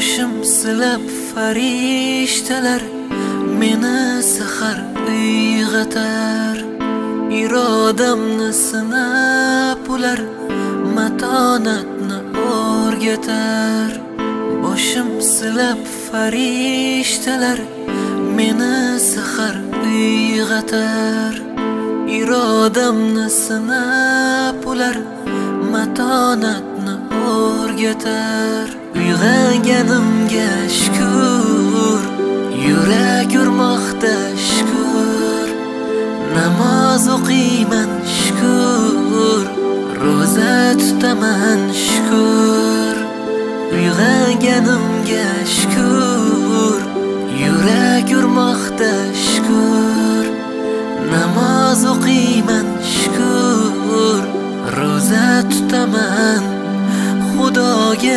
boshim silab farishtalar meni sahar uyg'otar. Irodamni sinab ular matonatni o'rgatar. Boshim silab farishtalar meni sahar uyg'otar. Irodamni sinab ular matonatni o'rgatar. Uyg'onganimga shukr, yurak urmoqda shukr. Namoz o'qiyman shukr, ro'za tutaman shukr. Uyg'onganimga shukr, yurak urmoqda shukr. Namoz o'qiyman shukr, ro'za tutaman Xudoga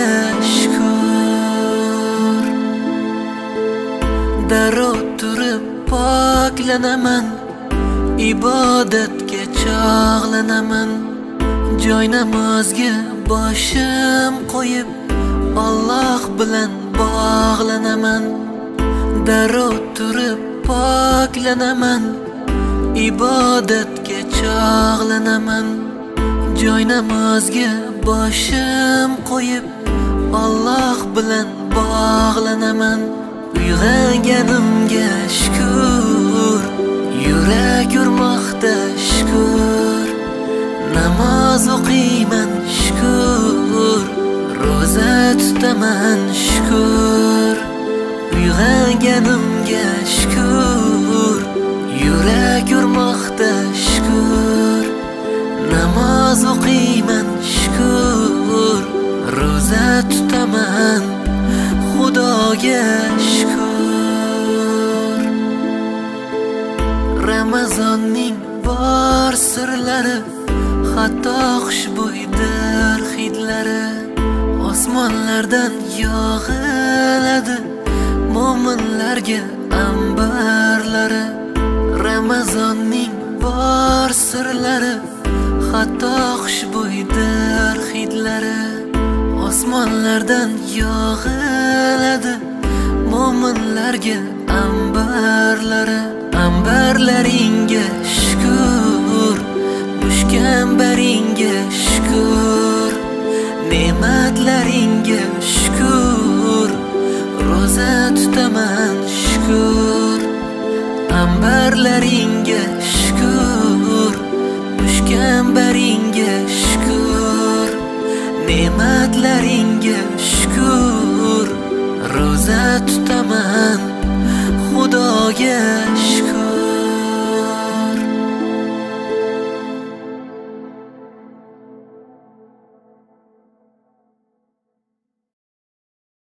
shukr. Darrov turib poklanaman, ibodatga chog'lanaman. Joy namozga boshim qo'yib Alloh bilan bog'lanaman. Darrov turib poklanaman, ibodatga chog'lanaman. Joy namozga boshim qo'yib Alloh bilan bog'lanaman. Uyg'onganimga shukr, yurak urmoqda shukr. Namoz o'qiyman shukr, ro'za tutaman shukr. Uyg'onganimga shukr, yurak urmoqda shukr. Namoz o'qiyman shukr, ro'za tutaman Xudoga shukr. Ramazonning bor sirlari, hatto xushbo'ydir hidlari. Osmonlardan yog'iladi mo'minlarga ambarlari. Ramazonning bor sirlari, hatto xushbo'ydir hidlari. Osmonlardan yog'iladi mo'minlarga ambarlari. Ambarlaringga shukr, mushkambaringga shukr. Ne'matlaringga shukr, ro'za tutaman shukr. Ambarlaringga shukr, mushkambaringga shukr. Ne'matlaringga shukr, ro'za tutaman Xudoga